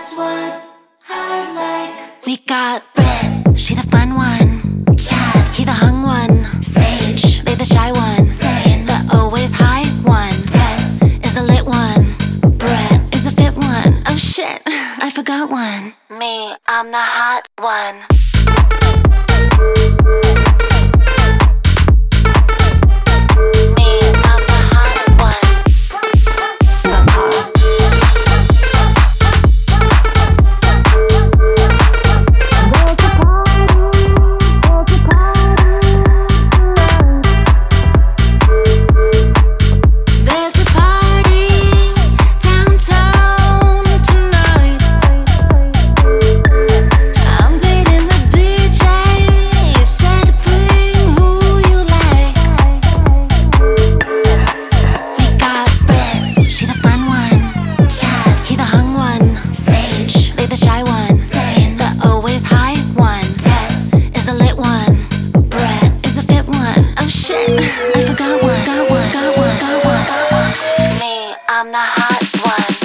That's what I like. We got Brit, she the fun one. Chad, he the hung one. Sage, they the shy one. Zane, the always high one. Tess is the lit one. Brett is the fit one. Oh shit, I forgot one. Me, I'm the hot one. I forgot one. Got one. Me, I'm the hot one.